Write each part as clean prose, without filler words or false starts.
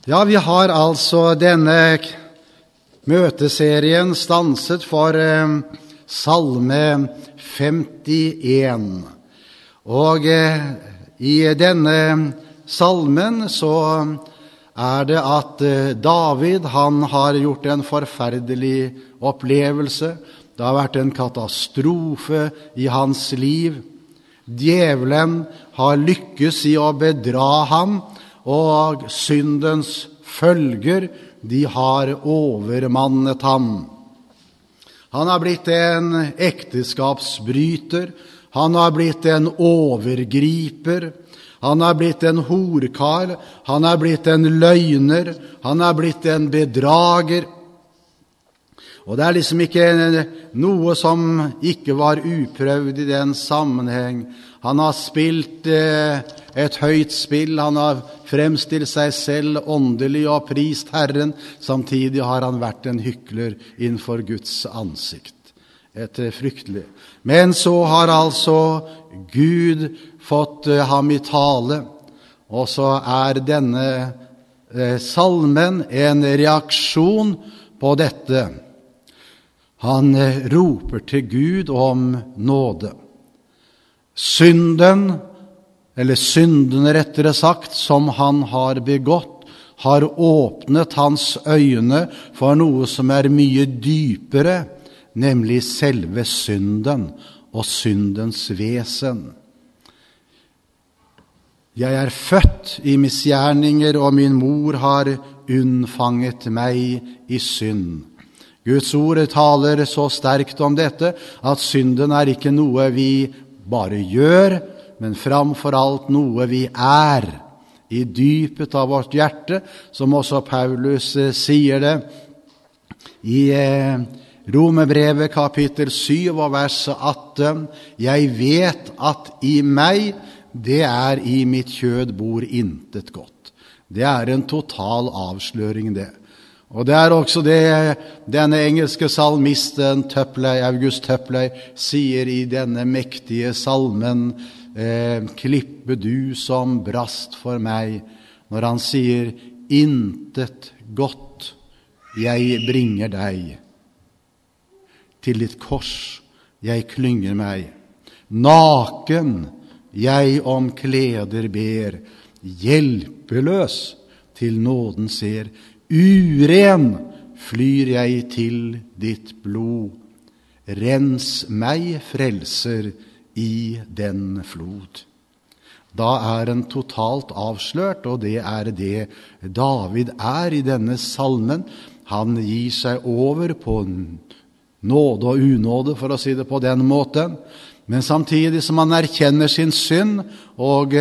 Ja, vi har altså denne møteserien stanset for Salme 51. Og i denne salmen så det at David, han har gjort en forferdelig opplevelse. Det har vært en katastrofe i hans liv. Djevelen har lykkes i å bedra ham, og syndens følger, de har overmannet ham. Han har blitt en ekteskapsbryter, han har blitt en overgriper, han har blitt en horkar, han har blitt en løgner, han har blitt en bedrager. Og det liksom ikke noe som ikke var uprøvd i den sammenheng. Han har spilt et høyt spill, han har fremstilt seg selv åndelig og prist Herren. Samtidig har han vært en hykler innenfor Guds ansikt. Et fryktelig. Men så har altså Gud fått ham i tale, og så denne salmen en reaksjon på dette. Han roper til Gud om nåde. Synden, eller syndene rettere sagt, som han har begått, har åpnet hans øyne for noe som mye dypere, nemlig selve synden og syndens vesen. Jeg født i misgjerninger, og min mor har unnfanget meg i synd. Guds ord taler så sterkt om dette, at synden ikke noe vi bare gjør, men framfor alt noe vi i dypet av vårt hjerte, som også Paulus sier det i Romerbrevet kapittel 7 og vers 18. Jeg vet at i meg, det i mitt kjød bor intet godt. Det en total avsløring det. Og det også det denne engelske salmisten August Tøpley sier i denne mektige salmen, klippe du som brast for meg, når han sier, intet godt jeg bringer deg, til ditt kors jeg klynger meg, naken jeg om kleder ber, hjelpeløs til nåden ser, uren flyr jeg til ditt blod, rens meg frelser i den flod. Da en totalt avslørt, og det det David i denne salmen. Han gir seg over på nåde og unåde, for å si det på den måten, men samtidig som han erkjenner sin synd og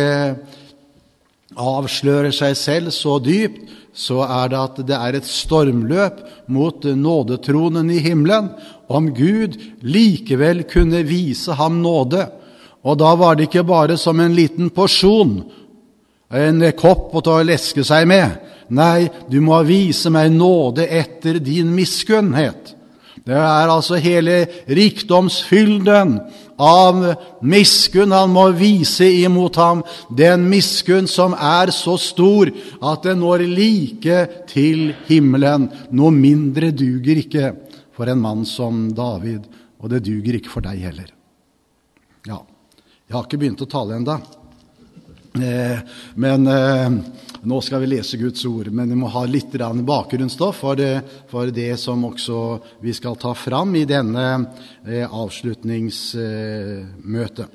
avslører seg selv så dypt, så det at det et stormløp mot nådetronen i himmelen, om Gud likevel kunne vise ham nåde. Og da var det ikke bare som en liten porsjon, en kopp å leske seg med. Nei, du må vise meg nåde etter din miskunnhet. Det altså hele rikdomsfylden av miskunn han må vise imot ham, den miskunn som så stor at den når like til himmelen. Noe mindre duger ikke for en mann som David, og det duger ikke for deg heller. Ja, jeg har ikke begynt å tale enda, men nå skal vi lese Guds ord, men vi må ha litt bakgrunnsstoff for det som også vi skal ta fram i denne avslutningsmøte.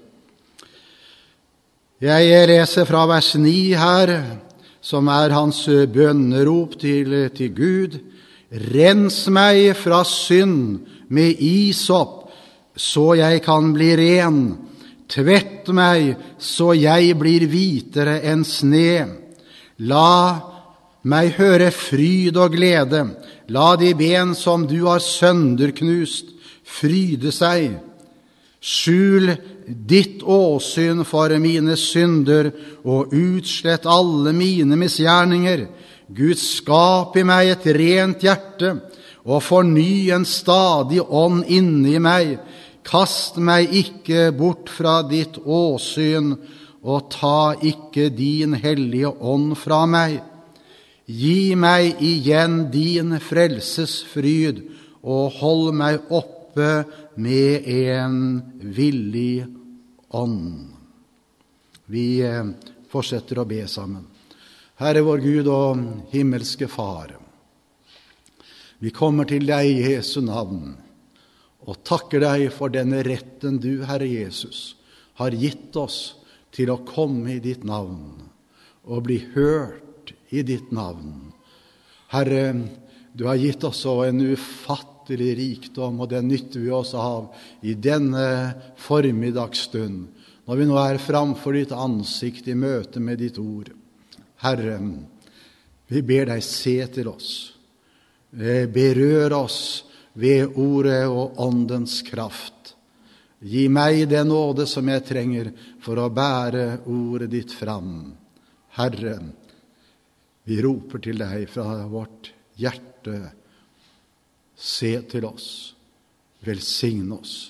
Jeg leser fra vers 9 her, som hans bønnerop til Gud. Rens meg fra synd med isop, så jeg kan bli ren. Tvett meg, så jeg blir hvitere enn sne. La meg høre fryd og glede. La de ben som du har sønderknust fryde seg. Skjul ditt åsyn for mine synder, og utslett alle mine misgjerninger. Gud, skap i meg et rent hjerte, og forny en stadig ånd inni meg. Kast meg ikke bort fra ditt åsyn, og ta ikke din hellige ånd fra meg. Gi meg igjen din frelsesfryd, og hold meg oppe med en villig ånd. Vi fortsetter å be sammen. Herre vår Gud og himmelske Far, vi kommer til deg i Jesu navn, og takker deg for denne retten du, Herre Jesus, har gitt oss til å komme i ditt navn, og bli hørt i ditt navn. Herre, du har gitt oss så en ufattelig rikdom, og det nytter vi oss av i denne formiddagsstund, når vi nå er framfor ditt ansikt i møte med ditt ord. Herre, vi ber deg se til oss. Berør oss ved ordet og åndens kraft. Gi meg den nåde som jeg trenger for å bære ordet ditt fram. Herre, vi roper til deg fra vårt hjerte. Se til oss. Velsigne oss.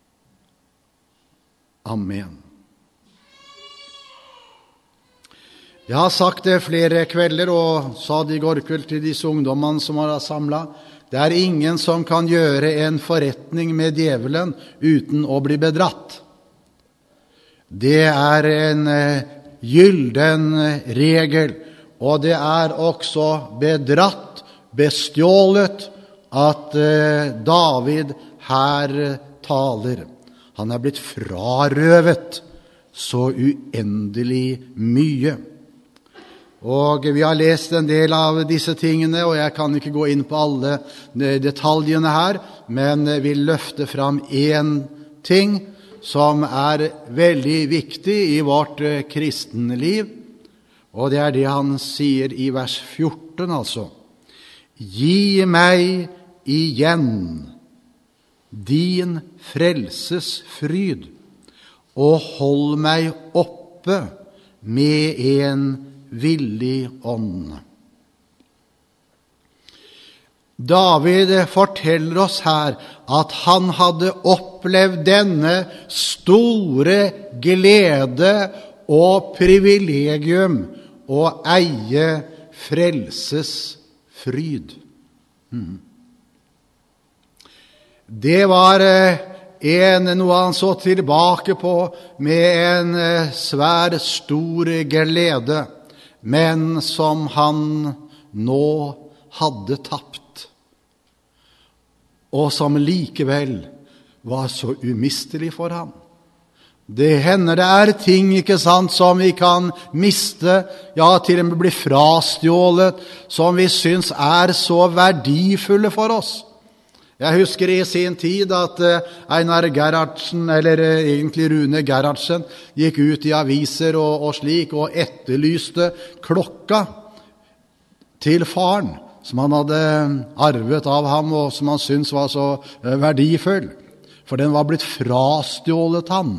Amen. Jeg har sagt det flere kvelder, og sa det i går kveld til disse ungdommene som var samlet. Det er ingen som kan gjøre en forretning med djevelen uten å bli bedratt. Det er en gylden regel, og det er også bedratt, bestjålet, at David her taler. Han er blitt frarøvet så uendelig mye. Og vi har lest en del av disse tingene, og jeg kan ikke gå inn på alle detaljene her, men vil løfte fram en ting som er veldig viktig i vårt kristne liv, og det er det han sier i vers 14, altså. Gi meg igjen din frelses fryd, og hold meg oppe med en villig ånd. David forteller oss her at han hadde opplevd denne store glede og privilegium å eie frelses fryd. Det var noe han så tilbake på med en svær, stor glede, men som han nå hadde tapt, og som likevel var så umistelig for ham. Det hender det er ting, ikke sant, som vi kan miste, ja, til og med bli frastjålet, som vi synes er så verdifulle for oss. Jeg husker i sin tid at Einar Gerhardsen, eller egentlig Rune Gerhardsen, gikk ut i aviser og slik, og etterlyste klokka til faren, som han hadde arvet av ham, og som han syntes var så verdifull, for den var blitt frastjålet han.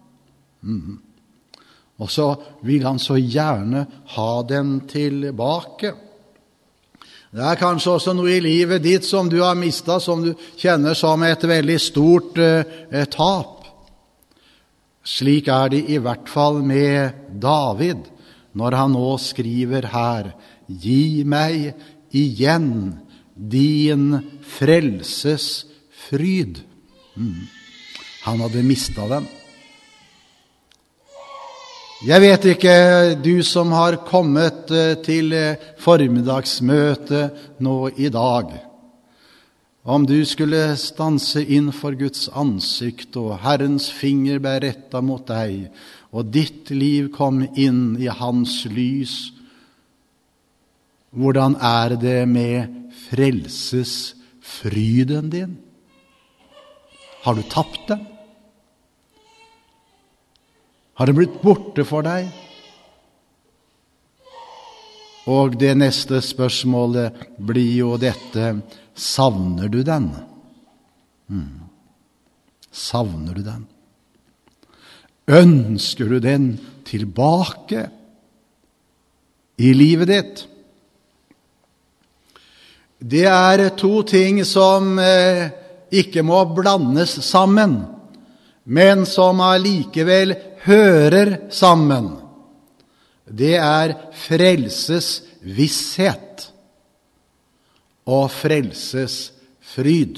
Og så vil han så gjerne ha den tilbake. Det er kanskje også noe i livet ditt som du har mistet, som du kjenner som et veldig stort tap. Slik er det i hvert fall med David, når han nå skriver her, gi meg igjen din frelses fryd. Han hadde mistet den. Jeg vet ikke, du som har kommet til formiddagsmøte nå i dag, om du skulle stanse inn for Guds ansikt, og Herrens finger ble rettet mot deg, og ditt liv kom inn i hans lys. Hvordan er det med frelsesfryden din? Har du tapt den? Har det blitt borte for deg? Og det neste spørsmålet blir jo dette, savner du den? Savner du den? Ønsker du den tilbake i livet ditt? Det er to ting som ikke må blandes sammen, men som allikevel hører sammen. Det er frelses visshet og frelsesfryd.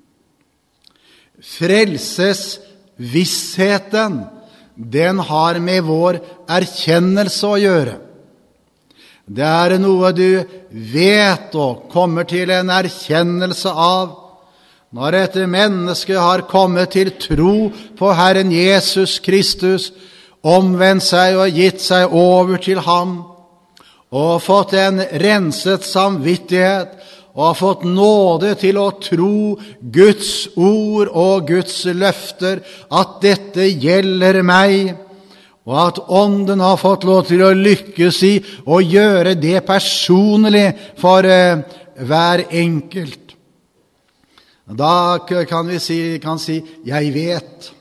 Frelsesvissheten, den har med vår erkjennelse å gjøre. Det er noe du vet og kommer til en erkjennelse av. Når et menneske har kommet til tro på Herren Jesus Kristus, omvendt seg og gitt seg over til ham, og fått en renset samvittighet, og fått nåde til å tro Guds ord og Guds løfter, at dette gjelder meg, og at ånden har fått lov til å lykkes i å gjøre det personlig for hver enkelt. Da kan vi si, jeg vet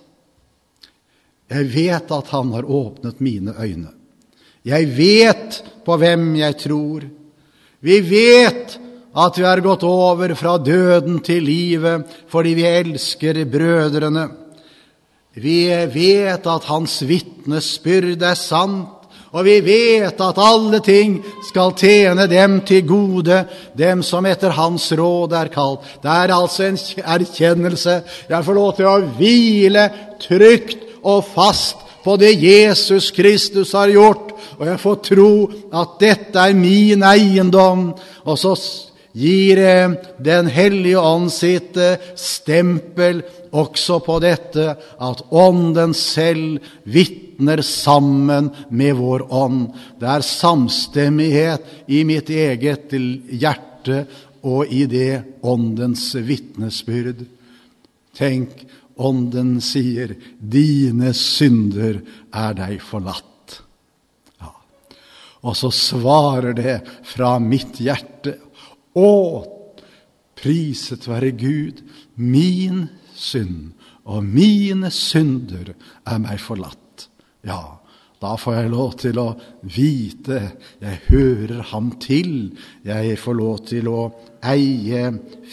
at han har åpnet mine øyne. Jeg vet på hvem jeg tror. Vi vet at vi har gått over fra døden til livet fordi vi elsker brødrene. Vi vet at hans vitnesbyrd er sant, og vi vet at alle ting skal tjene dem til gode, dem som etter hans råd er kalt. Det er altså en erkjennelse. Jeg får lov til å hvile trygt og fast på det Jesus Kristus har gjort, og jeg får tro at dette er min eiendom, og så gir den hellige ånd sitt stempel også på dette, at ånden selv vittner sammen med vår ånd. Det er samstemmighet i mitt eget hjerte og i det åndens vittnesbyrd. Tenk, ånden sier, dine synder er deg forlatt. Ja. Og så svarer det fra mitt hjerte, å, priset være Gud, min synd og mine synder er meg forlatt. Ja, da får jeg lov til å vite, jeg hører ham til, jeg får lov til å eie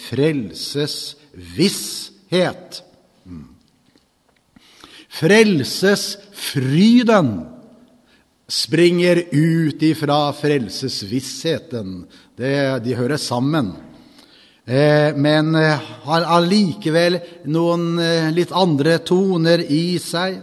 frelsesvisshet. Frelsesfryden springer ut ifra frelsesvissheten. De hører sammen. Men har allikevel noen litt andre toner i seg.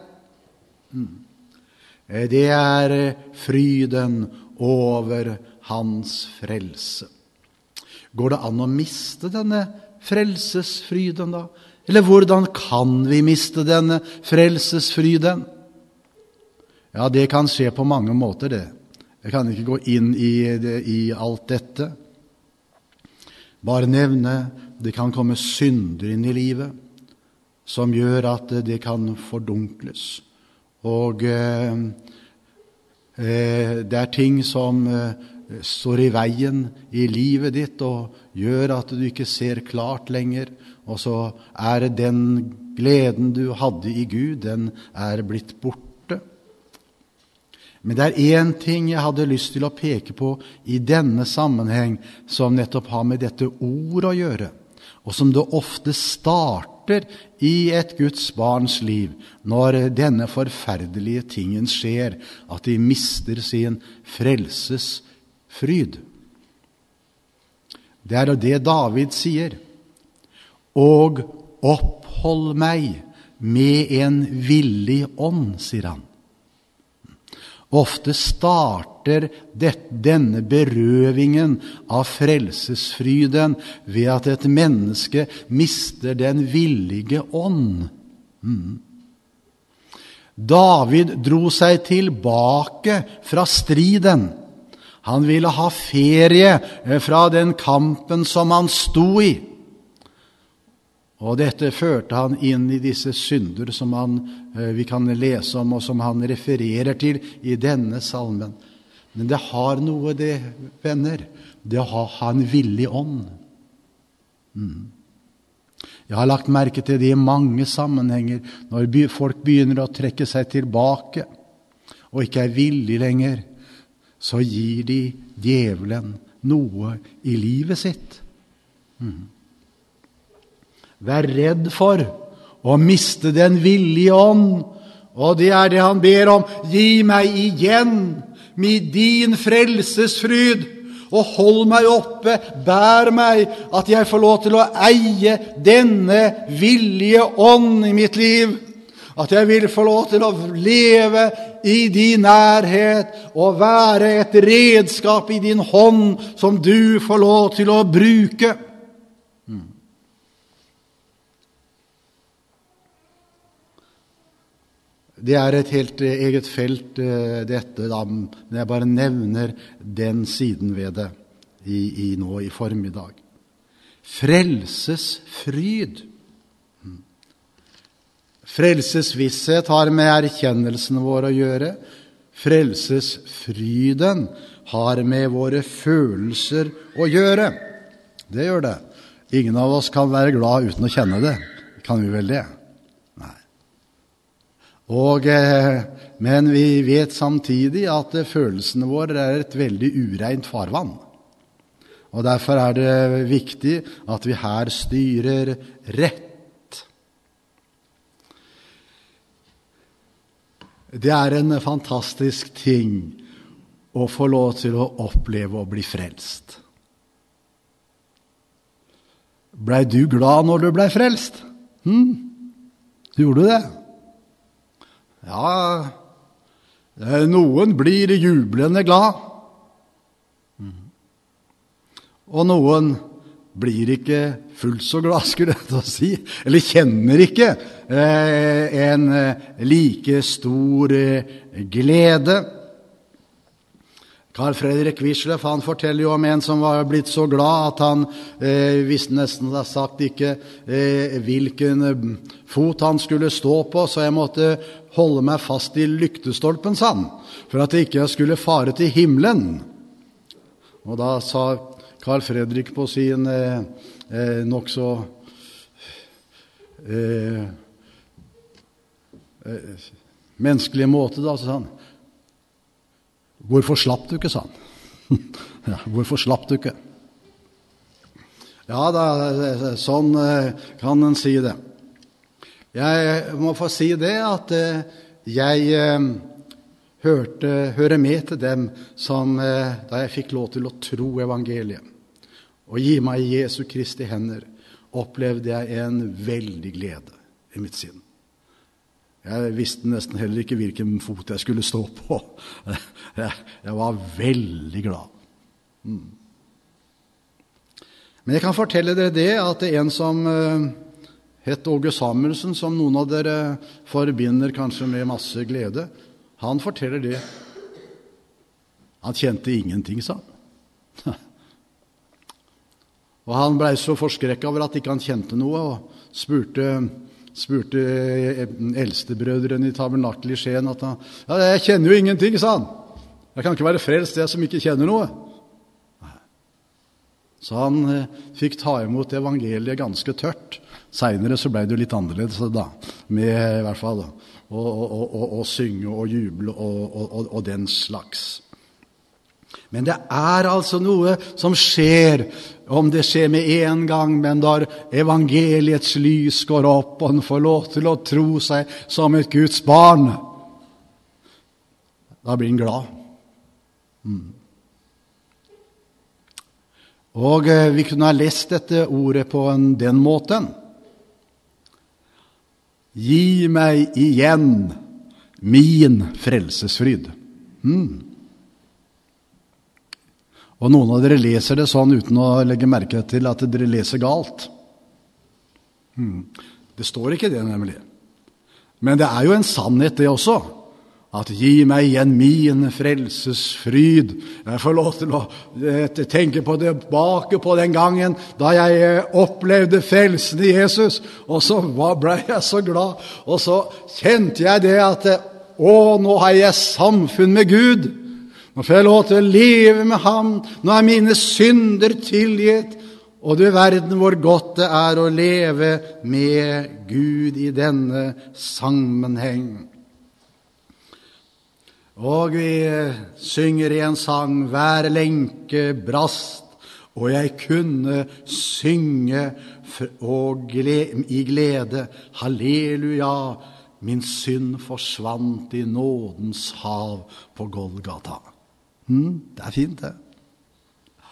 Det er fryden over hans frelse. Går det an å miste denne frelsesfryden da? Eller hvordan kan vi miste denne frelsesfryden? Ja, det kan skje på mange måter det. Jeg kan ikke gå inn i alt dette. Bare nevne, det kan komme synder inn i livet, som gjør at det kan fordunkles. Og det er ting som står i veien i livet ditt, og gjør at du ikke ser klart lenger. Og så er den gleden du hadde i Gud, den er blitt borte. Men det er en ting jeg hadde lyst til å peke på i denne sammenheng, som nettopp har med dette ord å gjøre, og som det ofte starter i et Guds barns liv, når denne forferdelige tingen skjer, at de mister sin frelsesfryd. Det er det David sier, og opphold meg med en villig ånd, sier han. Ofte starter denne berøvingen av frelsesfryden ved at et menneske mister den villige ånd. David dro seg tilbake fra striden. Han ville ha ferie fra den kampen som han sto i. Og dette førte han inn i disse synder som vi kan lese om, og som han refererer til i denne salmen. Men det har noe, det, venner. Det har en villig ånd. Jeg har lagt merke til det i mange sammenhenger, når folk begynner å trekke seg tilbake, og ikke er villige lenger, så gir de djevelen noe i livet sitt. Vær redd for å miste den villige ånd, og det er det han ber om. Gi meg igjen med din frelsesfryd, og hold meg oppe, bær meg, at jeg får lov til å eie denne villige ånd i mitt liv. At jeg vil få lov til å leve i din nærhet og være et redskap i din hånd som du får lov til å bruke. Det er et helt eget felt, dette, da, men jeg bare nevner den siden ved det nå i formiddag. Frelsesfryd. Frelsesvisshet har med erkjennelsen vår å gjøre. Frelsesfryden har med våre følelser å gjøre. Det gjør det. Ingen av oss kan være glad uten å kjenne det. Kan vi vel det? Nei. Men vi vet samtidig at følelsene våre er et veldig ureint farvann. Og derfor er det viktig at vi her styrer rett. Det er en fantastisk ting å få lov til å oppleve å bli frelst. Ble du glad når du ble frelst? Gjorde du det? Ja, noen blir jublende glad. Og noen blir ikke fullt så glad, skulle jeg til å si, eller kjenner ikke en like stor glede. Carl Fredrik Wisløff, han forteller jo om en som var blitt så glad at han visste nesten ha sagt ikke hvilken fot han skulle stå på, så jeg måtte holde meg fast i lyktestolpen, sa han, for at jeg ikke skulle fare til himmelen. Og da sa Carl Fredrik på sin nok så menneskelige måte, da, så sa han, hvorfor slapp du ikke, sa han. Ja, hvorfor slapp du ikke? Ja, da, sånn kan en si det. Jeg må få si det at jeg hører med til dem som, da jeg fikk lov til å tro evangeliet og gi meg i Jesu Kristi hender, opplevde jeg en veldig glede i mitt sinn. Jeg visste nesten heller ikke hvilken fot jeg skulle stå på. Jeg var veldig glad. Men jeg kan fortelle dere det, at det er en som het Åge Samuelsen, som noen av dere forbinder kanskje med masse glede. Han forteller det. Han kjente ingenting, sa han. Og han ble så forskrekket over at ikke han kjente noe, og spurte eldstebrødrene i tabernaklet i Skien at han, ja, jeg kjenner jo ingenting, sa han. Jeg kan ikke være frelst, jeg som ikke kjenner noe. Så han fikk ta imot evangeliet ganske tørt. Senere så ble det jo litt annerledes da, med i hvert fall å synge og juble og den slags. Men det er altså noe som skjer, om det skjer med en gang, men da evangeliets lys går opp, og en får lov til å tro seg som et Guds barn, da blir en glad. Og vi kunne ha lest dette ordet på den måten. Gi meg igjen min frelsesfryd. Og noen av dere leser det sånn uten å legge merke til at dere leser galt. Det står ikke det, nemlig. Men det er jo en sannhet det også. At gi meg igjen min frelsesfryd. Jeg får lov til å tenke på det tilbake på den gangen da jeg opplevde frelsen i Jesus. Og så ble jeg så glad. Og så kjente jeg det at nå har jeg samfunn med Gud. Nå får jeg lov til å leve med ham. Nå er mine synder tilgitt. Og du verden hvor godt det er å leve med Gud i denne sammenheng. Og vi synger i en sang, hver lenke brast, og jeg kunne synge i glede, halleluja, min synd forsvant i nådens hav på Golgata. Det er fint det.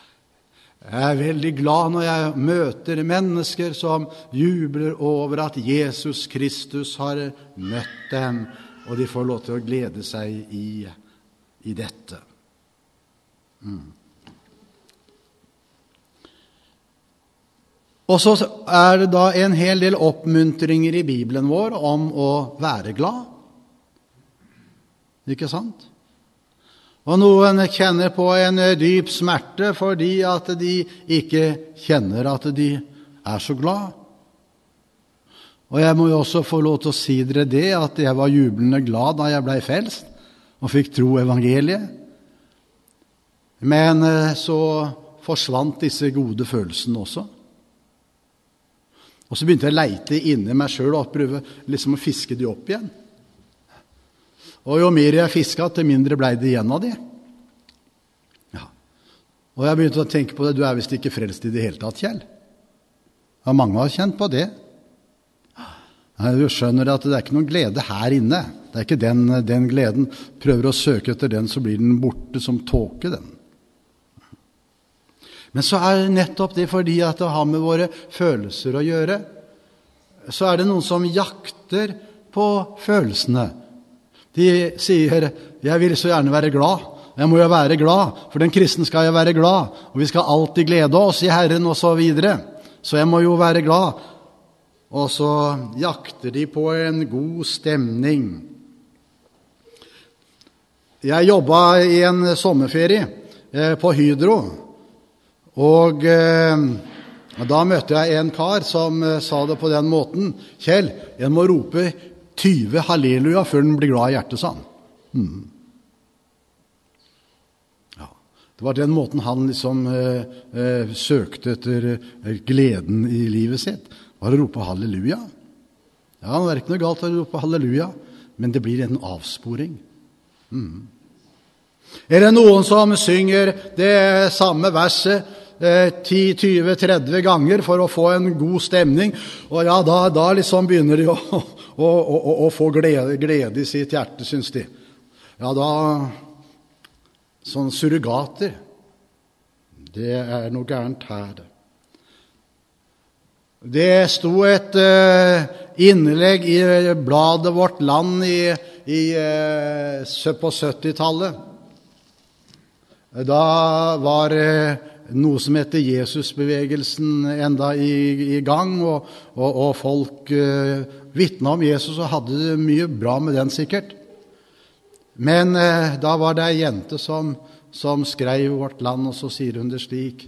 Jeg er veldig glad når jeg møter mennesker som jubler over at Jesus Kristus har møtt dem, og de får lov til å glede seg i dette. Og så er det da en hel del oppmuntringer i Bibelen vår om å være glad. Ikke sant? Og noen kjenner på en dyp smerte fordi at de ikke kjenner at de er så glad. Og jeg må jo også få lov til å si dere det, at jeg var jublende glad da jeg ble frelst og fikk tro evangeliet. Men så forsvant disse gode følelsene også. Og så begynte jeg å leite inni meg selv og prøve liksom å fiske de opp igjen. Og jo mer jeg fisket, til mindre ble det igjen av de. Ja. Og jeg begynte å tenke på det, du er vist ikke frelst i det hele tatt, Kjell. Ja, mange har kjent på det. Du skjønner at det er ikke noen glede her inne. Det er ikke den gleden. Prøver å søke etter den, så blir den borte som tåke, den. Men så er nettopp det fordi at det har med våre følelser å gjøre. Så er det noen som jakter på følelsene. De sier, jeg vil så gjerne være glad. Jeg må jo være glad, for den kristne skal jo være glad. Og vi skal alltid glede oss i Herren og så videre. Så jeg må jo være glad. Og så jakter de på en god stemning. Jeg jobbet i en sommerferie på Hydro. Og da møtte jeg en kar som sa det på den måten. Kjell, jeg må rope 20 halleluja før den blir glad i hjertet, sa han. Ja, det var den måten han liksom søkte etter gleden i livet sitt. Var å rope halleluja. Ja, det er ikke noe galt å rope halleluja, men det blir en avsporing. Er det noen som synger det samme verset 10, 20, 30 ganger for å få en god stemning, og ja, da liksom begynner de å få glede i sitt hjerte, synes de. Ja, da sånn surrogater, det er noe gærent her. Det sto et innlegg i bladet Vårt Land på 70-tallet. Da var noe som heter Jesusbevegelsen enda i gang, og folk vittnet om Jesus og hadde det mye bra med den sikkert. Men da var det en jente som skrev Vårt Land, og så sier hun det slik: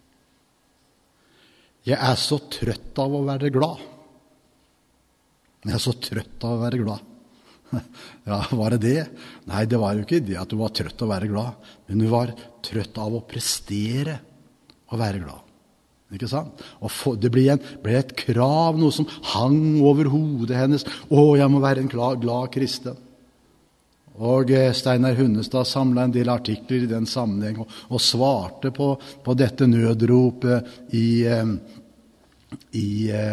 jeg er så trøtt av å være glad. Jeg er så trøtt av å være glad. Ja, var det det? Nei, det var jo ikke det at du var trøtt av å være glad, men du var trøtt av å prestere og være glad. Ikke sant? Og det ble et krav, noe som hang over hodet hennes. Jeg må være en glad kristen. Og Steinar Hunnestad samlet en del artikler i den sammenheng og svarte på dette nødropet i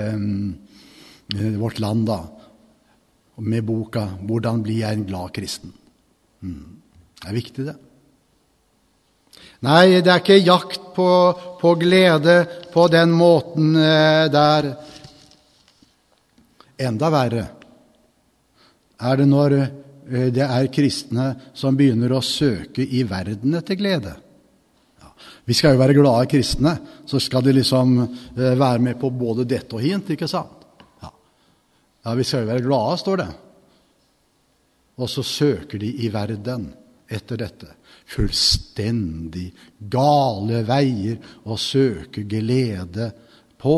Vårt Land da, med boka «Hvordan blir jeg en glad kristen?» Det er viktig det. Nei, det er ikke jakt på glede på den måten der. Enda verre er det når det er kristne som begynner å søke i verden etter glede. Ja, vi skal jo være glade kristne, så skal de liksom være med på både dette og hint, ikke sant? Ja, vi skal jo være glade, står det. Og så søker de i verden etter dette. Fullstendig gale veier å søke glede på.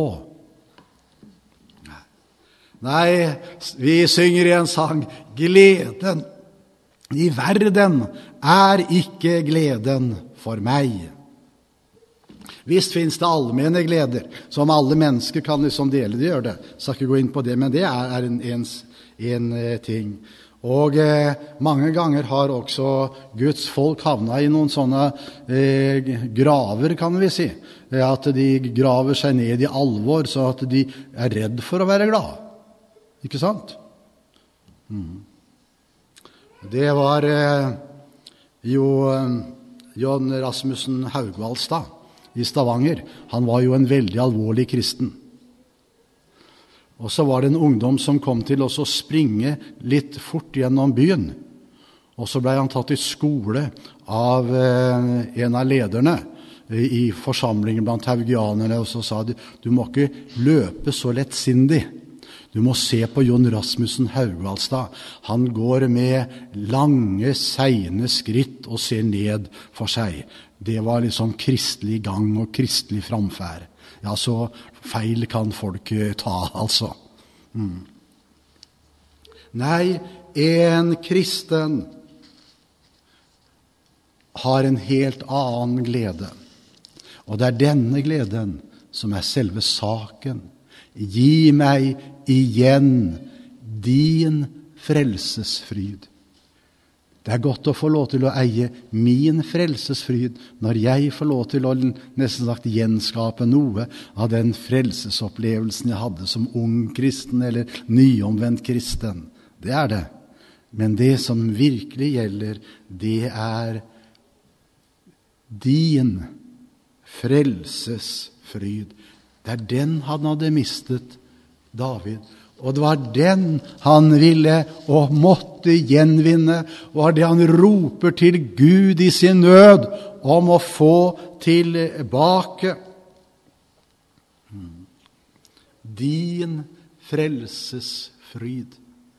Nei, vi synger i en sang, gleden i verden er ikke gleden for meg. Visst finnes det allmenne gleder, som alle mennesker kan liksom dele, det gjør det. Skal ikke gå inn på det, men det er en ting. Og mange ganger har også Guds folk havnet i noen sånne graver, kan vi si. At de graver seg ned i alvor, så at de er redd for å være glad. Ikke sant? Det var jo John Rasmussen Haugvaldstad i Stavanger. Han var jo en veldig alvorlig kristen. Og så var det en ungdom som kom til oss å springe litt fort gjennom byen. Og så ble han tatt i skole av en av lederne i forsamlingen blant haugianerne, og så sa de, du må ikke løpe så lettsindig. Du må se på Jon Rasmussen Haugvaldstad. Han går med lange, seine skritt og ser ned for seg. Det var liksom kristelig gang og kristelig framferd. Ja, så feil kan folk ta, altså. Nei, en kristen har en helt annen glede. Og det er denne gleden som er selve saken. Gi meg igjen din frelsesfryd. Det er godt å få lov til å eie min frelsesfryd når jeg får lov til å nesten sagt gjenskape noe av den frelsesopplevelsen jeg hadde som ung kristen eller nyomvendt kristen. Det er det. Men det som virkelig gjelder, det er din frelsesfryd. Det er den han hadde mistet, David. Og det var den han ville og måtte gjenvinne, og det han roper til Gud i sin nød om å få tilbake. Din frelsesfryd.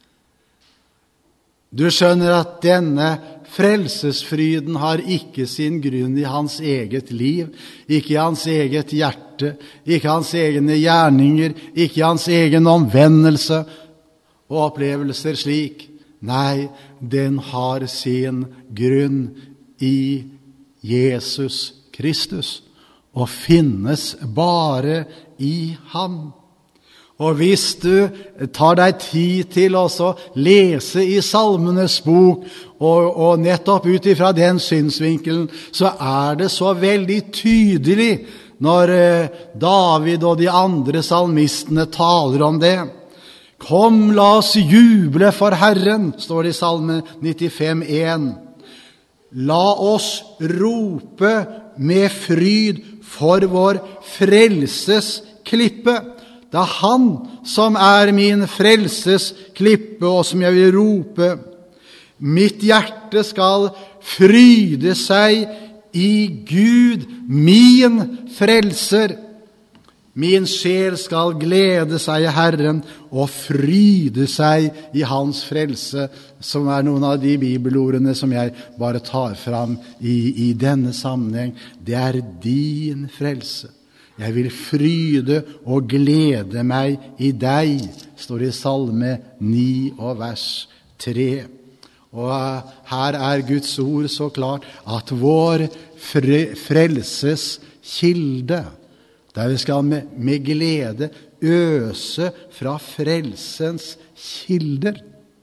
Du skjønner at denne frelsesfryden har ikke sin grunn i hans eget liv, ikke i hans eget hjerte, ikke hans egne gjerninger, ikke i hans egen omvendelse og opplevelser slik. Nei, den har sin grunn i Jesus Kristus og finnes bare i ham. Og hvis du tar deg tid til å lese i Salmenes bok, og nettopp ut ifra den synsvinkelen, så er det så veldig tydelig når David og de andre salmistene taler om det. Kom, la oss juble for Herren, står det i Salme 95:1. La oss rope med fryd for vår frelses klippe. Det er han som er min frelses klippe, og som jeg vil rope. Mitt hjerte skal fryde seg i Gud, min frelser. Min sjel skal glede seg i Herren og fryde seg i hans frelse, som er noen av de bibelordene som jeg bare tar fram i denne sammenheng. Det er din frelse. Jeg vil fryde og glede meg i deg, står det i Salme 9 og vers 3. Og her er Guds ord så klart at vår frelses kilde, der vi skal med glede øse fra frelsens kilder.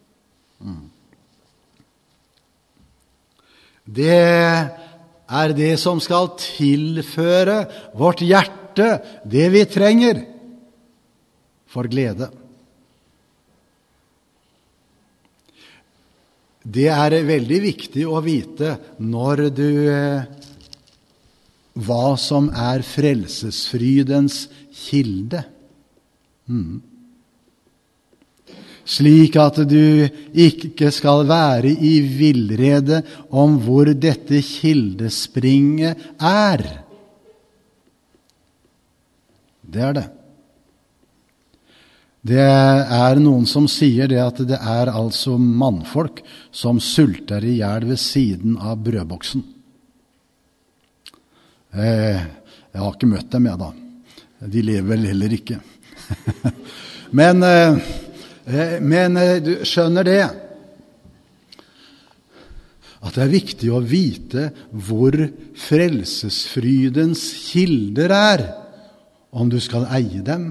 Det er det som skal tilføre vårt hjerte det vi trenger for glede. Det er veldig viktig å vite når du hva som er frelsesfrydens kilde. Slik at du ikke skal være i villrede om hvor dette kildespringet er. Det er det. Det er noen som sier det at det er altså mannfolk som sulter i hjel ved siden av brødboksen. Jeg har ikke møtt dem, jeg da. De lever vel heller ikke. Men du skjønner det, at det er viktig å vite hvor frelsesfrydens kilder er, om du skal eie dem.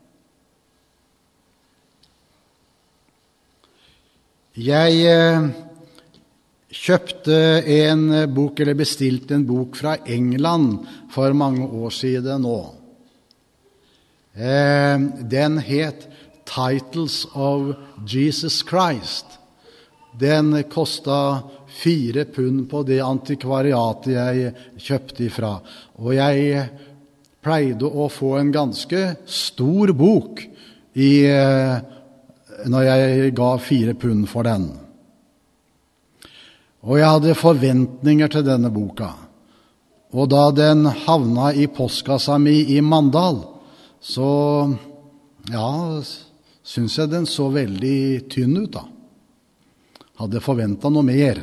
Jeg kjøpte en bok, eller bestilte en bok fra England for mange år siden nå. Den het Titles of Jesus Christ. Den kostet 4 pund på det antikvariatet jeg kjøpte ifra. Og jeg pleide å få en ganske stor bok når jeg ga 4 pund for den. Og jeg hadde forventninger til denne boka. Og da den havna i postkassa mi i Mandal, så synes jeg den så veldig tynn ut da. Hadde forventet noe mer.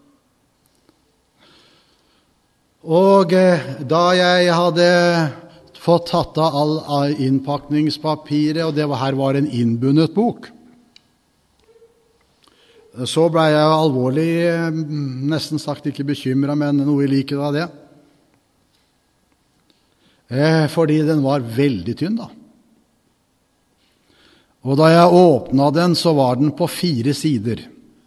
Og da jeg hadde fått tatt av all innpakningspapiret, og her var en innbundet bok, så ble jeg alvorlig, nesten sagt ikke bekymret, men noe i like av det. Fordi den var veldig tynn da. Og da jeg åpnet den, så var den på 4 sider.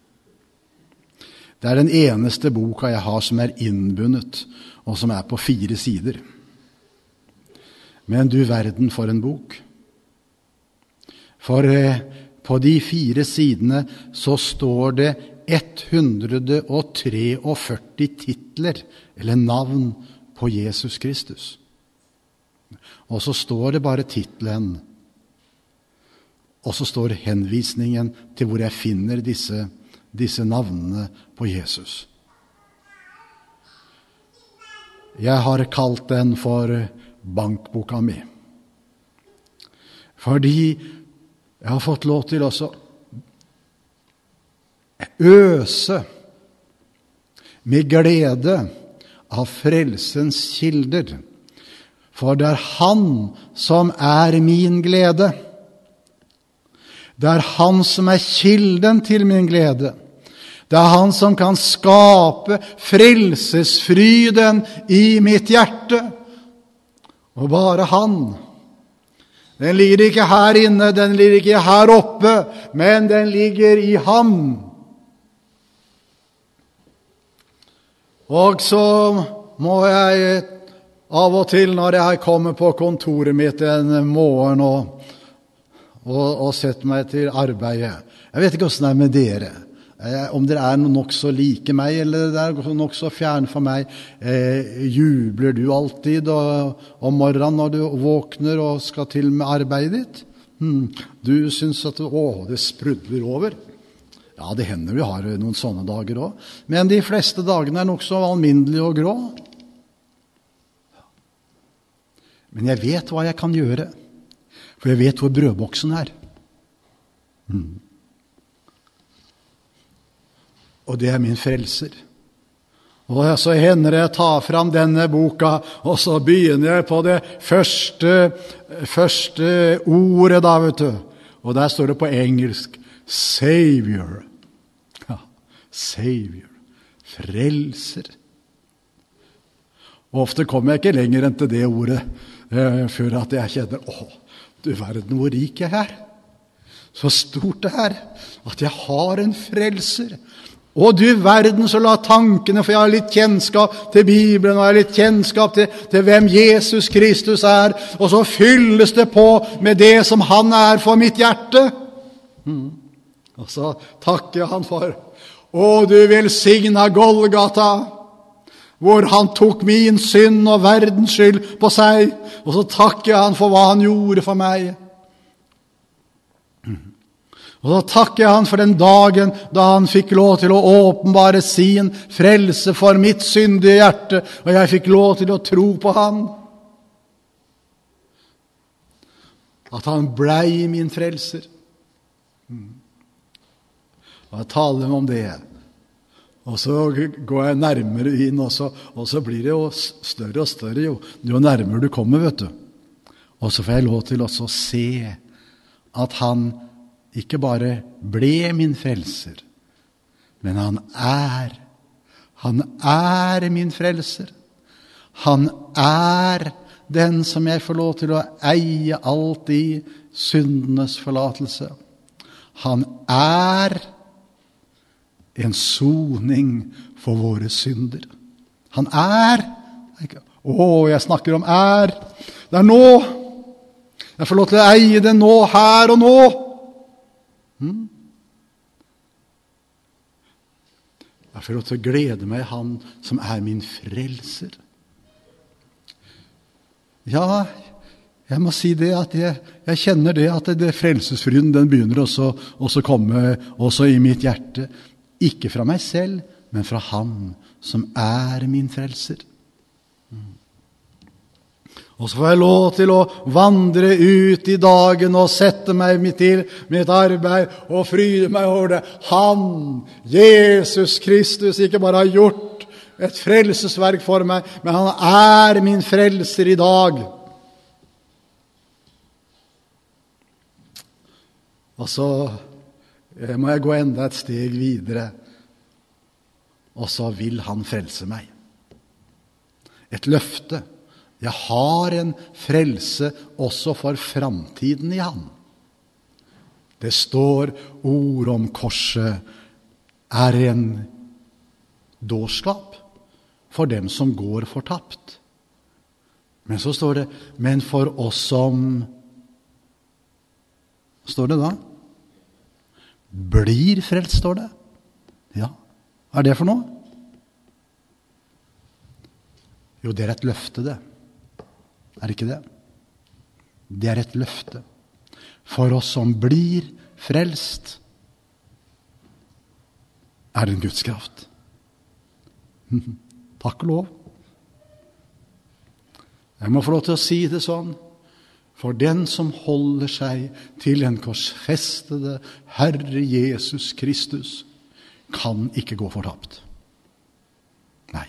Det den eneste boka jeg har som innbundet, og som på 4 sider. Men du verden for en bok. For på de 4 sidene så står det 143 titler, eller navn på Jesus Kristus. Og så står det bare titlen, og så står henvisningen til hvor jeg finner disse navnene på Jesus. Jeg har kalt den for bankboka mi. Fordi jeg har fått lov til å øse med glede av frelsens kilder. For det han som min glede. Det han som kilden til min glede. Det han som kan skape frelsesfryden i mitt hjerte. Og bare han. Den ligger ikke her inne, den ligger ikke her oppe, men den ligger i ham. Og så må jeg av og til når jeg kommer på kontoret mitt en morgen og setter meg til arbeidet. Jeg vet ikke hvordan det med dere. Om dere nok så like meg, eller det nok så fjern for meg. Jubler du alltid om morgenen når du våkner og skal til med arbeidet ditt? Du synes at det sprudler over. Ja, det hender vi har noen sånne dager også. Men de fleste dagene nok så alminnelige og grå. Men jeg vet hva jeg kan gjøre, for jeg vet hvor brødboksen Og det min frelser. Og så hender jeg tar fram denne boka, og så begynner jeg på det første ordet da, vet du. Og der står det på engelsk, Savior. Ja, Savior. Frelser. Og ofte kommer jeg ikke lenger enn til det ordet, før at jeg kjenner, du verden hvor rik jeg Så stort det at jeg har en frelser. Og du verden, så la tankene, for jeg har litt kjennskap til Bibelen, og jeg har litt kjennskap til hvem Jesus Kristus og så fylles det på med det som han for mitt hjerte. Og så takker jeg han for, du velsigna Golgata, hvor han tok min synd og verdens skyld på seg, og så takker jeg han for hva han gjorde for meg. Og da takker jeg han for den dagen da han fikk lov til å åpenbare sin frelse for mitt syndige hjerte, og jeg fikk lov til å tro på han. At han blei min frelser. Og jeg taler om det. Og så går jeg nærmere inn, og så blir det jo større og større jo nærmere du kommer, vet du. Og så får jeg lov til å se at han ikke bare ble min frelser, men han min frelser. Han den som jeg får lov til å eie alt i syndenes forlatelse. Han en soning for våre synder. Han jeg snakker om Det nå. Jeg får lov til å eie det nå, her og nå. Jeg Jeg får lov til å glede meg i han som min frelser. Ja, jeg må si det at jeg kjenner det at det frelsesfryden, den begynner også komme også i mitt hjerte. Ikke fra meg selv, men fra han som min frelser. Og så får jeg lov til å vandre ut i dagen og sette meg til mitt arbeid og fryde meg over det. Han, Jesus Kristus, ikke bare har gjort et frelsesverk for meg, men han min frelser i dag. Og så må jeg gå enda et steg videre, og så vil han frelse meg. Et løfte. Jeg har en frelse også for framtiden i han. Det står ord om korset en dårskap for dem som går fortapt. Men så står det, men for oss som, står det da? Blir frelst, står det. Ja, hva det for noe? Jo, det et løfte det. Det ikke det? Det et løfte. For oss som blir frelst, det en Guds kraft. Takk og lov. Jeg må få lov til å si det sånn. For den som holder seg til den korsfestede Herre Jesus Kristus, kan ikke gå fortapt. Nei.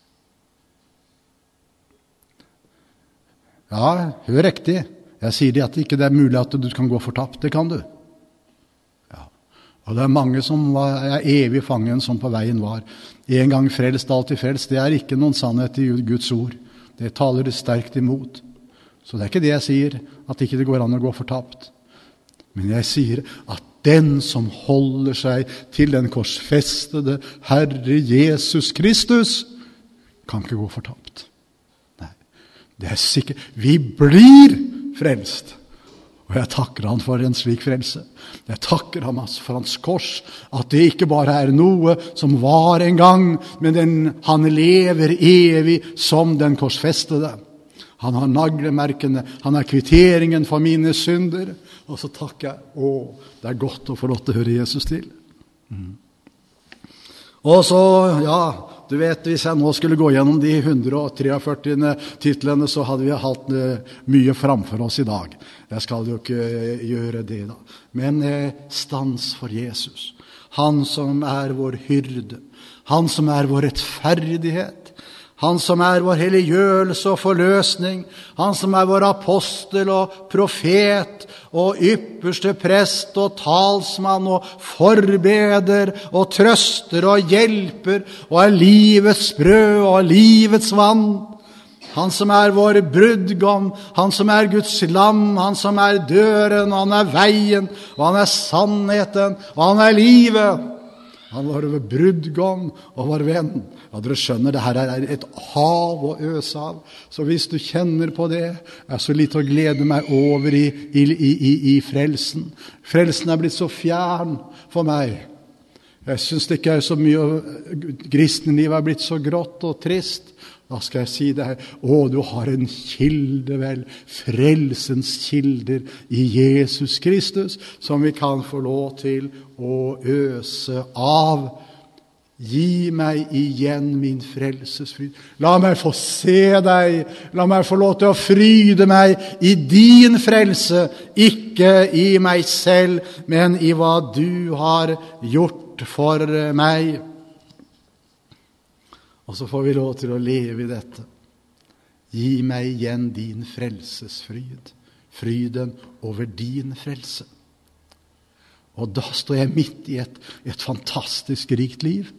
Ja, hør riktig. Jeg sier det at det ikke er mulig at du kan gå fortapt. Det kan du. Ja. Og det mange som evig fangen som på veien var. En gang frelst, alltid frelst. Det ikke noen sannhet i Guds ord. Det taler det sterkt imot. Så det ikke det jeg sier, at ikke det går an å gå fortapt. Men jeg sier at den som holder seg til den korsfestede Herre Jesus Kristus, kan ikke gå fortapt. Det sikkert. Vi blir frelst. Og jeg takker han for en slik frelse. Jeg takker ham for hans kors, at det ikke bare noe som var en gang, men han lever evig som den korsfestede. Han har naglemerkene, han har kvitteringen for mine synder. Og så takker jeg, det godt å få lov til å høre Jesus til. Og så, ja, du vet, hvis jeg nå skulle gå gjennom de 143 titlene, så hadde vi hatt mye framfor oss i dag. Jeg skal jo ikke gjøre det da. Men stans for Jesus. Han som vår hyrde. Han som vår rettferdighet. Han som vår helliggjørelse og forløsning. Han som vår apostel og profet og ypperste prest og talsmann og forbeder og trøster og hjelper og livets brød og livets vann. Han som vår brudgom, han som Guds lam, han som døren, og han veien, og han sannheten, og han livet. Han var vår brudgom og vår venn. Ja, dere skjønner, det her et hav å øse av. Så hvis du kjenner på det, så litt å glede meg over i frelsen. Frelsen blitt så fjern for meg. Jeg synes det ikke så mye, kristenlivet blitt så grått og trist. Da skal jeg si deg, du har en kilde vel, frelsens kilder i Jesus Kristus, som vi kan få lov til å øse av. Gi meg igjen min frelsesfryd. La meg få se deg. La meg få lov til å fryde meg i din frelse, ikke i meg selv, men i hva du har gjort for meg. Og så får vi lov til å leve i dette. Gi meg igjen din frelsesfryd, fryden over din frelse. Og da står jeg midt i et fantastisk rikt liv.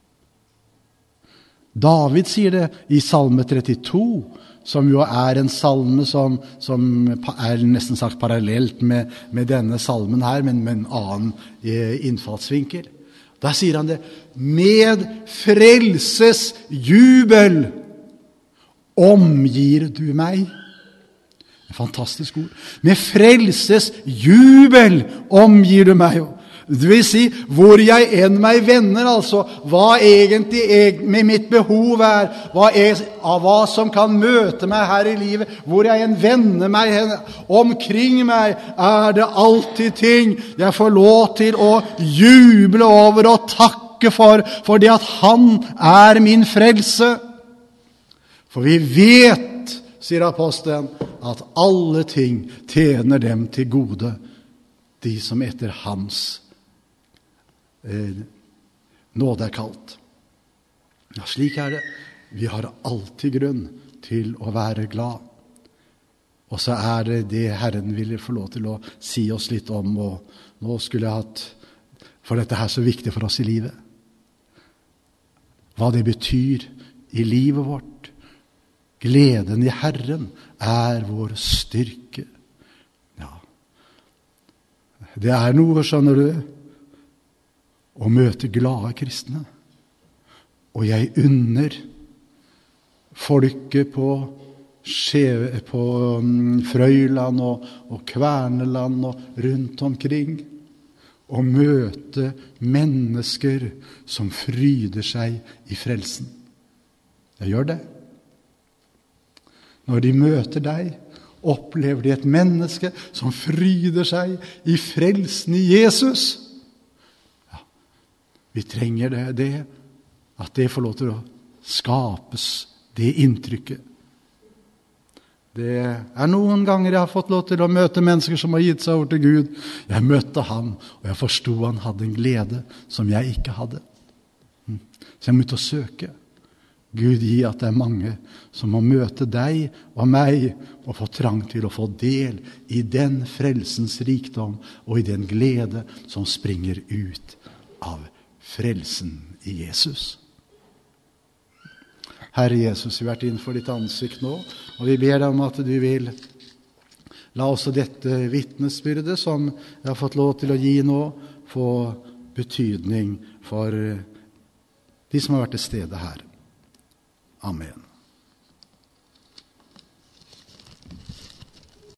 David sier det i Salme 32, som jo en salme som nesten sagt parallelt med denne salmen her, men med en annen innfallsvinkel. Da sier han det, med frelses jubel omgir du meg. Et fantastisk ord. Med frelses jubel omgir du meg. Det vil si, hvor jeg enn meg vender, altså, hva egentlig med mitt behov hva som kan møte meg her i livet, hvor jeg enn vender meg omkring meg, det alltid ting jeg får lov til å juble over og takke fordi at han min frelse. For vi vet, sier apostelen, at alle ting tjener dem til gode, de som etter hans nåde kalt. Ja, slik det. Vi har alltid grunn til å være glad. Og så det Herren ville få lov til å si oss litt om, og nå skulle jeg hatt, for dette så viktig for oss i livet. Hva det betyr i livet vårt. Gleden i Herren vår styrke. Ja. Det noe, skjønner du, å møte glade kristne. Og jeg unner folket på Frøyland og Kverneland og rundt omkring å møte mennesker som fryder seg i frelsen. Jeg gjør det. Når de møter deg, opplever de et menneske som fryder seg i frelsen i Jesus. Ja, vi trenger det, at det får lov til å skapes, det inntrykket. Det noen ganger jeg har fått lov til å møte mennesker som har gitt seg over til Gud. Jeg møtte ham, og jeg forstod han hadde en glede som jeg ikke hadde. Så jeg måtte søke. Gud gi at det mange som må møte deg og meg og få trang til å få del i den frelsens rikdom og i den glede som springer ut av frelsen i Jesus. Herre Jesus, vi har vært innenfor ditt ansikt nå, og vi ber deg om at du vil la også dette vitnesbyrdet som jeg har fått lov til å gi nå, få betydning for de som har vært til stede her. Amen.